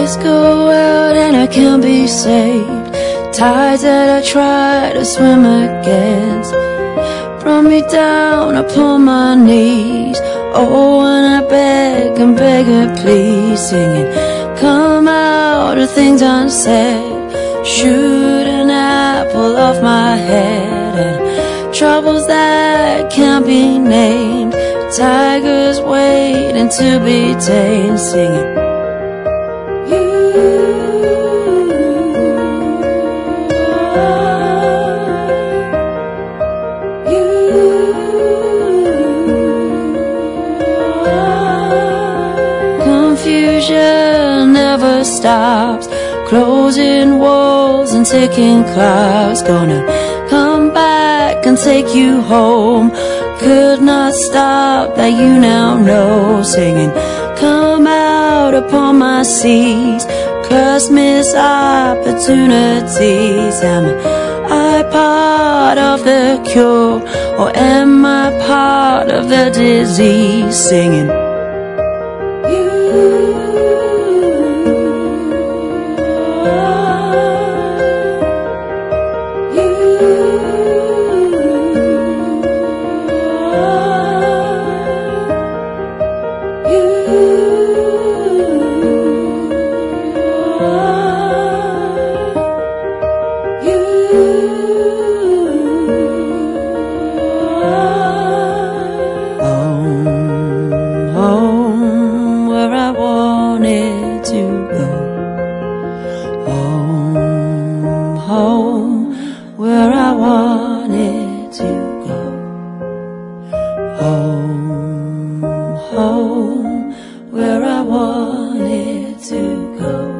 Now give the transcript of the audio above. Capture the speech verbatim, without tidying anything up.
Waves go out and I can't be saved. Tides that I try to swim against brought me down upon my knees. Oh, and I beg and beg her please, singing, come out of things unsaid. Shoot an apple off my head, and troubles that can't be named. Tigers waiting to be tamed, singing, confusion never stops, closing walls and ticking clocks. Gonna come back and take you home. Could not stop, that you now know. Singing, come out upon my seas. Cursed missed opportunities. Am I part of the cure, or am I part of the disease? Singing, home where I wanted to go. Home, home where I wanted to go. Home, home where I wanted to go.